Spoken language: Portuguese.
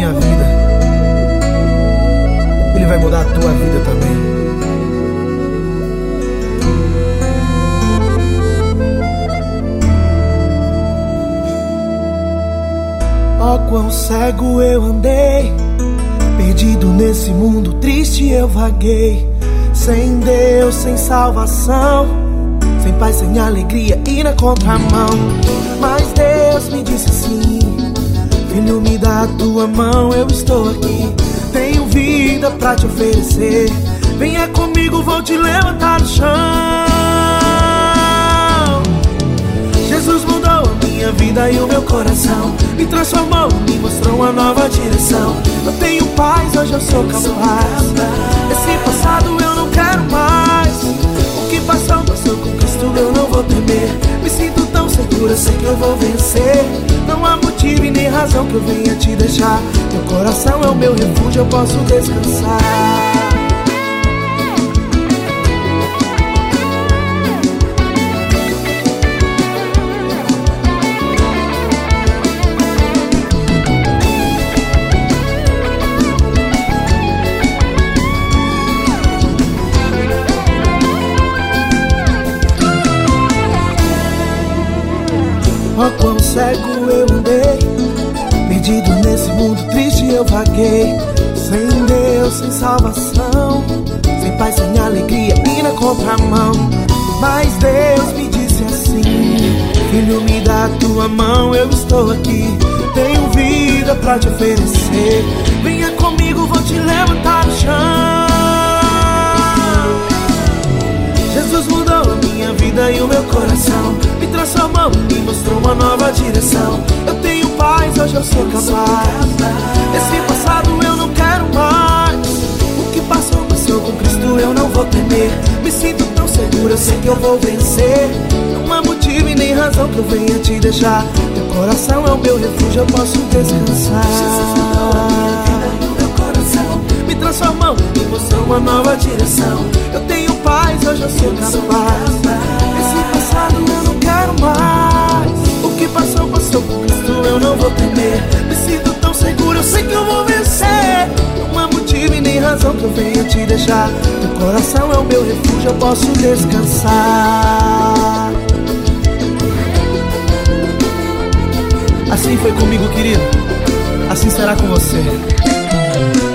minha vida, Ele vai mudar a tua vida também. Ó, quão cego eu andei, perdido nesse mundo triste eu vaguei. Sem Deus, sem salvação, sem paz, sem alegria e na contramão. Mas Deus me disse sim: filho, me dá a tua mão, eu estou aqui. Tenho vida pra te oferecer, venha comigo, vou te levantar do chão. Jesus mudou a minha vida e o meu coração, me transformou, me mostrou uma nova direção. Eu tenho paz, hoje eu sou capaz. Esse passado eu não quero mais. O que passou, passou, com Cristo eu não vou temer. Me sinto tão seguro, sei que eu vou vencer. Não há motivo e nem razão que eu venha te deixar. Teu coração é o meu refúgio, eu posso descansar. Ó, quão cego eu andei, perdido nesse mundo triste eu vaguei. Sem Deus, sem salvação, sem paz, sem alegria e na contramão. Mas Deus me disse assim: filho, me dá a tua mão, eu estou aqui. Tenho vida pra te oferecer, venha comigo, vou te levantar do chão. Jesus mudou a minha vida e o meu coração, me transformou, me mostrou uma nova direção. Eu tenho paz, hoje eu sou capaz. Esse passado eu não quero mais. O que passou, passou, com Cristo eu não vou temer. Me sinto tão seguro, eu sei que eu vou vencer. Não há motivo e nem razão que eu venha te deixar. Teu coração é o meu refúgio, eu posso descansar. Jesus mudou a minha vida e o meu coração, me transformou, me mostrou uma nova direção. Eu tenho paz, hoje eu sou capaz. Esse passado eu não quero mais. O que passou, passou, com Cristo eu não vou temer. Me sinto tão seguro, eu sei que eu vou vencer. Não há motivo e nem razão que eu venha te deixar. Teu coração é o meu refúgio, eu posso descansar. Assim foi comigo, querido, assim será com você.